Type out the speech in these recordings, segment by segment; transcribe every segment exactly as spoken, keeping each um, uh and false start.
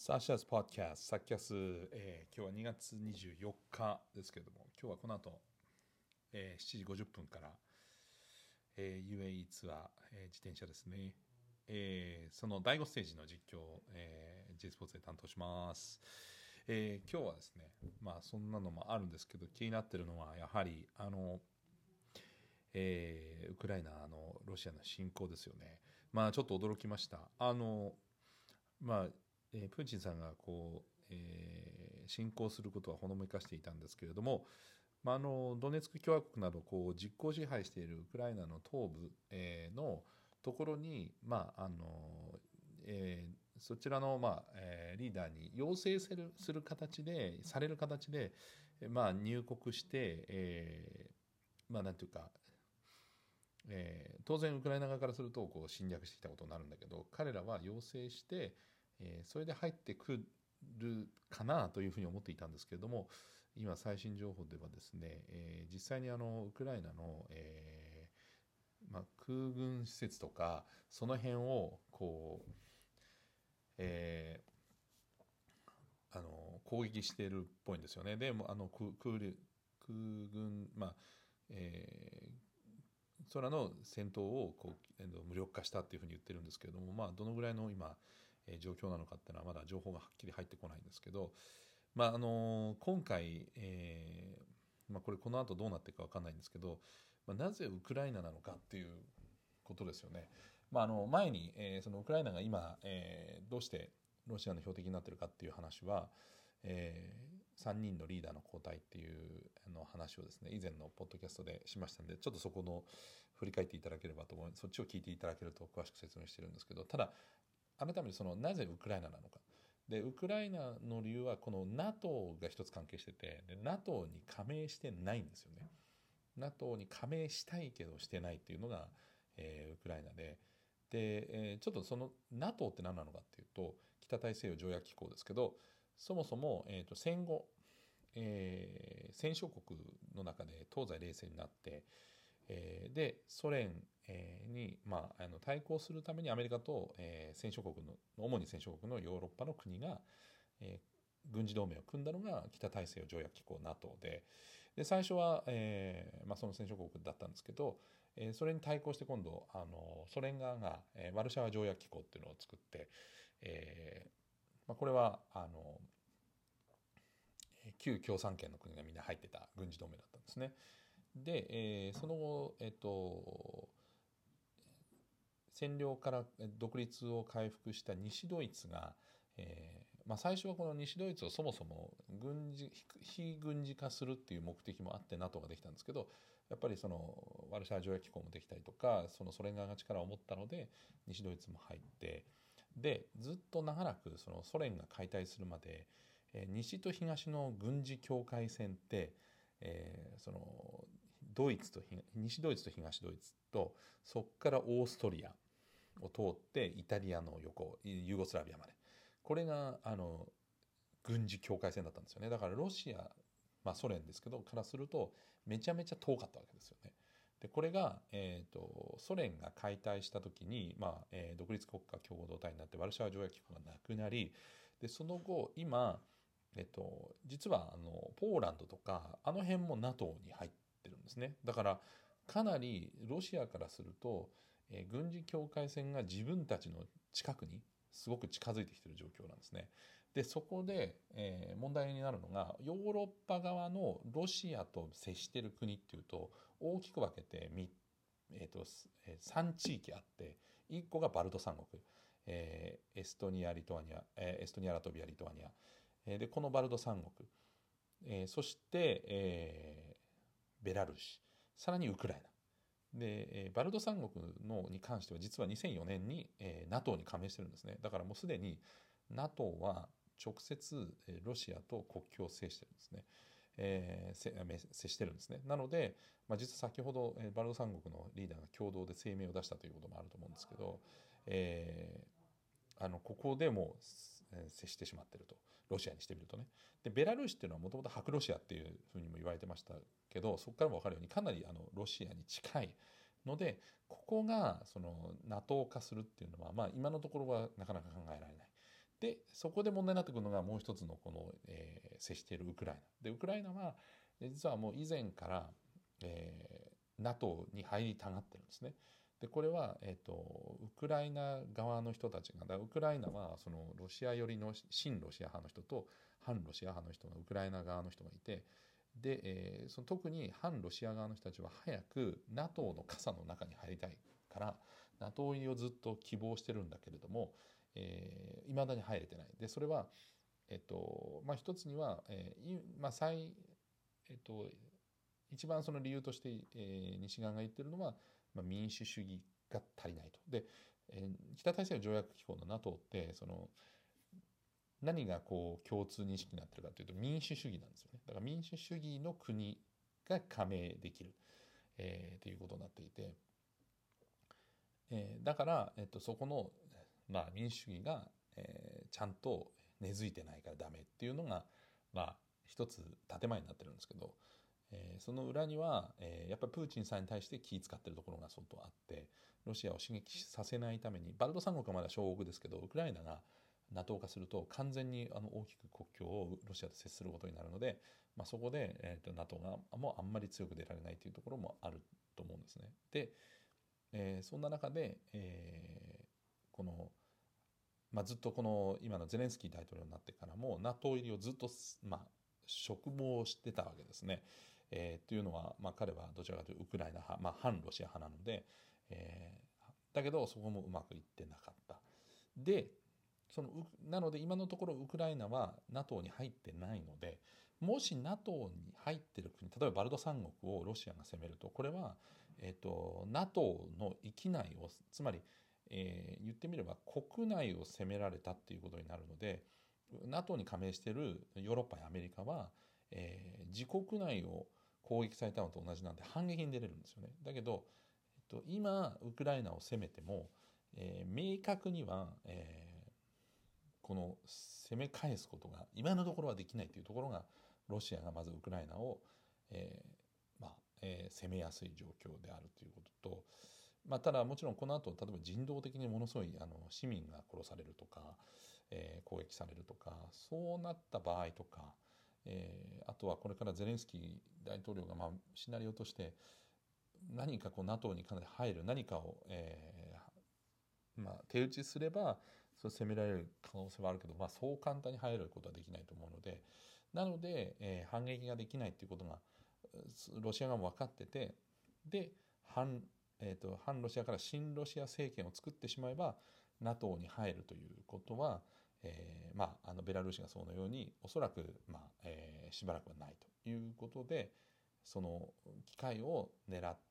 サーシャズ・ポッドキャスト、サッキャス、えー今日はにがつにじゅうよっかですけれども、今日はこの後、えーしちじごじゅっぷんから、えー ユーエーイー ツアー、えー自転車ですね、えーそのだいごステージの実況を、えー J スポーツで担当します。えー今日はですね、まあそんなのもあるんですけど、気になってるのはやはり、あの、えーウクライナのロシアの侵攻ですよね。まあちょっと驚きました。あの、まあ、えープーチンさんがこう、えー侵攻することはほのめかしていたんですけれども、まあ、あのドネツク共和国などこう実効支配しているウクライナの東部、えーのところに、まああのえーそちらの、まあえーリーダーに要請するする形でされる形で、えーまあ、入国して、えーまあなんていうか、えー当然ウクライナ側からするとこう侵略してきたことになるんだけど、彼らは要請して、えーそれで入ってくるかなというふうに思っていたんですけれども、今最新情報ではですね、えー実際にあのウクライナの、えーまあ、空軍施設とかその辺をこう、えーあの攻撃しているっぽいんですよね。でもあの空空空軍、まあえー空の戦闘をこう無力化したっていうふうに言ってるんですけれども、まあ、どのぐらいの今、えー状況なのかっていうのはまだ情報がはっきり入ってこないんですけど、まああの今回、えーまあ、これこの後どうなっていくか分かんないんですけど、まあ、なぜウクライナなのかっていうことですよね。まあ、あの前に、えーそのウクライナが今、えーどうしてロシアの標的になっているかっていう話は、えー、さんにんのリーダーの交代っていうあの話をですね以前のポッドキャストでしましたので、ちょっとそこの振り返っていただければと思います。そっちを聞いていただけると詳しく説明してるんですけど、ただ改めてそのなぜウクライナなのか。でウクライナの理由はこの NATO が一つ関係してて、で NATO に加盟してないんですよね。 NATO に加盟したいけどしてないっていうのが、えーウクライナで、で、えーちょっとその NATO って何なのかっていうと、北大西洋条約機構ですけど、そもそも、えーと戦後、えー戦勝国の中で東西冷戦になって、えーでソ連、えーに、まあ、あの対抗するためにアメリカと、えー戦勝国の主に戦勝国のヨーロッパの国が、えー軍事同盟を組んだのが北大西洋条約機構 NATO で、で最初は、えーまあ、その戦勝国だったんですけど、えーそれに対抗して今度あのソ連側が、えーワルシャワ条約機構っていうのを作って、えーまあ、これはあの旧共産圏の国がみんな入ってた軍事同盟だったんですね。で、えーその後、えっと、占領から独立を回復した西ドイツが、えーまあ、最初はこの西ドイツをそもそも軍事非軍事化するっていう目的もあって NATO ができたんですけど、やっぱりそのワルシャワ条約機構もできたりとか、そのソ連側が力を持ったので西ドイツも入って、でずっと長らくそのソ連が解体するまで、えー西と東の軍事境界線って、えーそのドイツと西ドイツと東ドイツと、そこからオーストリアを通ってイタリアの横ユーゴスラビアまで、これがあの軍事境界線だったんですよね。だからロシア、まあ、ソ連ですけどからするとめちゃめちゃ遠かったわけですよね。でこれが、えー、とソ連が解体した時に、まあえー独立国家共同体になってワルシャワ条約機構がなくなり、でその後今、えっと、実はあのポーランドとかあの辺も NATO に入ってるんですね。だからかなりロシアからすると、えー軍事境界線が自分たちの近くにすごく近づいてきている状況なんですね。でそこで、えー問題になるのがヨーロッパ側のロシアと接している国っていうと大きく分けてみ、えーとえーさん地域あって、いっこがバルト三国、えーエストニアリトアニア、えーエストニアラトビアリトアニア、えーでこのバルト三国、えーそして、えーベラルーシ、さらにウクライナで、えーバルト三国のに関しては実はにせんよねんに、えー NATO に加盟してるんですね。だからもうすでに NATO は直接えーロシアと国境を接してるんですね。えーせ接してるんですね。なので、まあ、実は先ほど、えーバルト三国のリーダーが共同で声明を出したということもあると思うんですけど、えーあのここでもうえー接してしまってると、ロシアにしてみるとね。でベラルーシっていうのはもともと白ロシアっていうふうにも言われてましたけど、そこからも分かるようにかなりあのロシアに近いので、ここがその NATO 化するっていうのは、まあ、今のところはなかなか考えられない。 でそこで問題になってくるのがもう一つのこの、えー接しているウクライナで、ウクライナは実はもう以前から、えー、NATO に入りたがってるんですね。でこれは、えーと、ウクライナ側の人たちが、だウクライナはそのロシア寄りの親ロシア派の人と反ロシア派の人がウクライナ側の人がいて、で、えー、その特に反ロシア側の人たちは早く NATO の傘の中に入りたいから NATO 入りをずっと希望してるんだけれども、えー、未だに入れてない。でそれは、えっとまあ、一つには、えーまあ最えっと、一番その理由として、えー、西側が言ってるのは、まあ、民主主義が足りないと。で、えー、北大西洋条約機構の NATO ってその何がこう共通認識になってるかというと民主主義なんですよね。だから民主主義の国が加盟できる、えー、ということになっていて、えー、だから、えっと、そこの、まあ、民主主義が、えー、ちゃんと根付いてないからダメっていうのが、まあ、一つ建前になってるんですけど、えー、その裏には、えー、やっぱりプーチンさんに対して気遣ってるところが相当あって、ロシアを刺激させないためにバルト三国はまだ小国ですけど、ウクライナが NATO 化すると完全にあの大きく国境をロシアと接することになるので、まあ、そこで、えー、と NATO がもうあんまり強く出られないというところもあると思うんですね。で、えー、そんな中で、えー、この、まあ、ずっとこの今のゼレンスキー大統領になってからも NATO 入りをずっと、まあ、嘱望してたわけですね。えー、というのは、まあ、彼はどちらかというとウクライナ派、まあ、反ロシア派なので、えー、だけどそこもうまくいってなかった。でそのなので今のところウクライナは NATO に入ってないので、もし NATO に入ってる国、例えばバルト三国をロシアが攻めると、これは、えーと、NATO の域内を、つまり、えー、言ってみれば国内を攻められたっていうことになるので、 NATO に加盟しているヨーロッパやアメリカは、えー、自国内を攻撃されたのと同じなんで反撃に出れるんですよね。だけど、えっと、今ウクライナを攻めても、えー、明確には、えー、この攻め返すことが今のところはできないというところが、ロシアがまずウクライナを、えーまあえー、攻めやすい状況であるということと、まあ、ただもちろんこの後例えば人道的にものすごいあの市民が殺されるとか、えー、攻撃されるとか、そうなった場合とか、えー、あとはこれからゼレンスキー大統領が、まあ、シナリオとして何かこう NATO にかなり入る何かを、えーまあ、手打ちすればそれ攻められる可能性はあるけど、まあ、そう簡単に入ることはできないと思うので、なので、えー、反撃ができないっていうことがロシア側も分かってて、で反えー、と反ロシアから親ロシア政権を作ってしまえば NATO に入るということは、えーまあ、あのベラルーシがそのようにおそらく、まあえー、しばらくはないということで、その機会を狙って、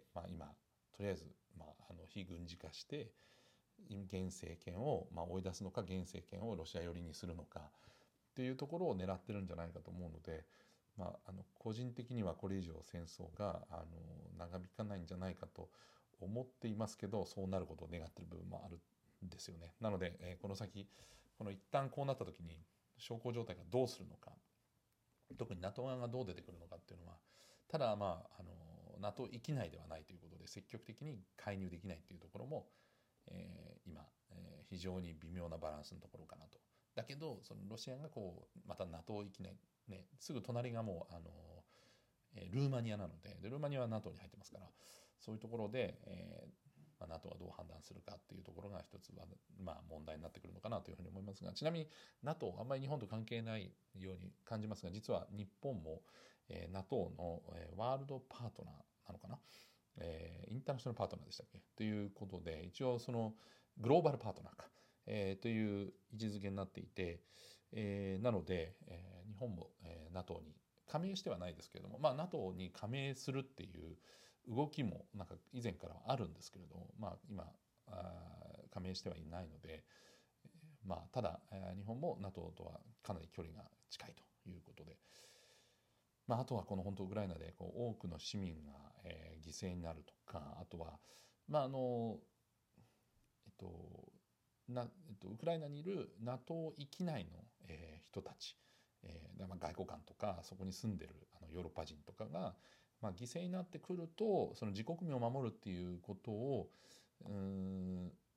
まあ、今とりあえず、まあ、あの非軍事化して現政権を、まあ、追い出すのか現政権をロシア寄りにするのかっていうところを狙ってるんじゃないかと思うので、まあ、あの個人的にはこれ以上戦争があの長引かないんじゃないかと思っていますけど、そうなることを願っている部分もあるんですよね。なので、えー、この先この一旦こうなった時に小康状態がどうするのか、特に NATO 側がどう出てくるのかっていうのは、ただまああの NATO 域内ではないということで積極的に介入できないというところも、えー、今、えー、非常に微妙なバランスのところかなと。だけどそのロシアがこうまた NATO 域内ね、すぐ隣がもうあの、えー、ルーマニアなの で, でルーマニアは NATO に入ってますから、そういうところで、えーまあ、NATO はどう判断するかっていうところが一つは、まあ、問題になってくるのかなというふうに思いますが、ちなみに NATO あんまり日本と関係ないように感じますが、実は日本も、えー、NATO の、えー、ワールドパートナーなのかな、えー、インターナショナルパートナーでしたっけということで、一応そのグローバルパートナーか、えー、という位置づけになっていて、えー、なので、えー、日本も、えー、NATO に加盟してはないですけれども、まあ、NATO に加盟するっていう動きもなんか以前からはあるんですけれども、まあ、今あ加盟してはいないので、まあ、ただ、えー、日本も NATO とはかなり距離が近いということで、まあ、あとはこの本当ウクライナでこう多くの市民が、えー、犠牲になるとか、あとは、まああのえっとなえっと、ウクライナにいる NATO 域内の、えー、人たち、えーまあ、外交官とかそこに住んでるあのヨーロッパ人とかが、まあ、犠牲になってくるとその自国民を守るっていうことをうーん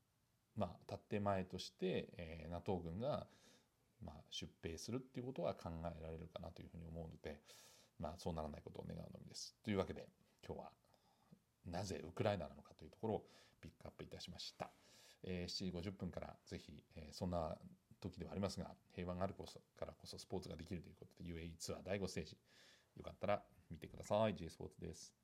まあ、建前として、えー、NATO 軍が、まあ、出兵するっていうことは考えられるかなというふうに思うので、まあ、そうならないことを願うのみです。というわけで今日はなぜウクライナなのかというところをピックアップいたしました。えー、しちじごじゅっぷんからぜひ、えー、そんな時ではありますが、平和があるからこそスポーツができるということで ユーエーイー ツアーだいごステージ、よかったら見てください。J スポーツです。